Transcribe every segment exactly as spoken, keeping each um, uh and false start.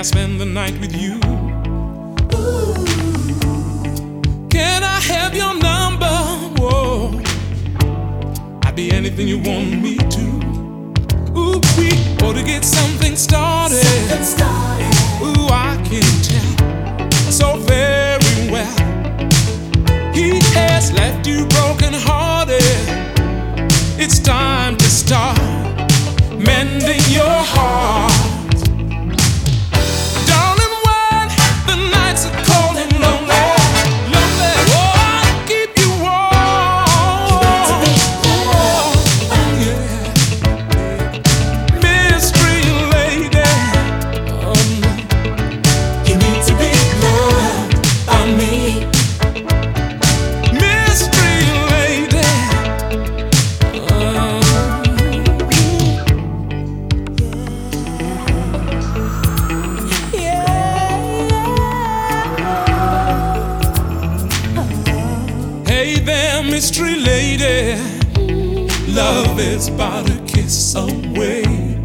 I spend the night with you? Ooh. Can I have your number? Whoa, I'd be anything you want me to. Ooh, we ought to get something started. Something started. Ooh, I can tell so very well. He has left you broken hearted. It's time to start mending your heart. Darling, when the nights are cold and lonely, lonely, oh, I'll keep you warm. Oh, yeah. Mystery lady, um, you need to be loved by me. Mystery lady, um, hey there, mystery lady, love is about a kiss away.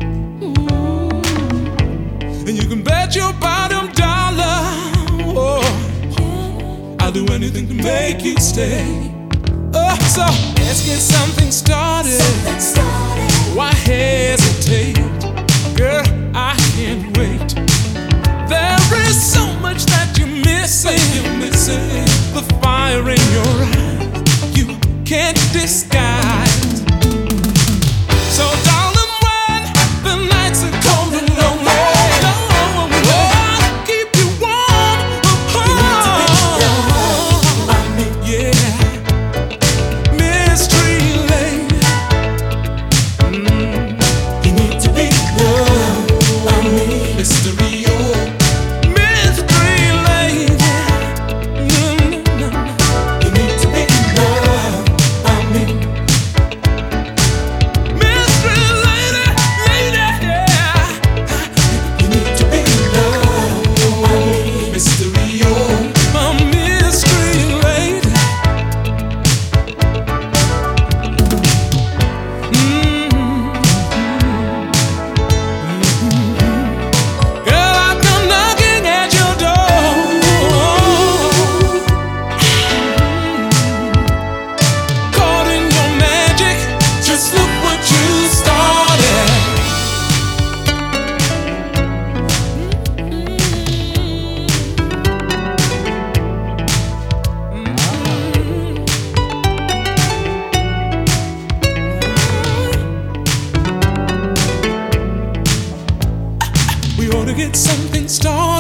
And you can bet your bottom dollar, oh, I'll do anything to make you stay. Oh, so let's get something started. Why hesitate? Girl, I can't wait. There is so much that you're missing. You're missing the fire in your eyes. You can't disguise. So, darling, when the nights are cold and lonely, oh, I'll keep you warm. Oh, yeah, mystery lady, mm. You need to be loved by me, mystery. We ought to get something started.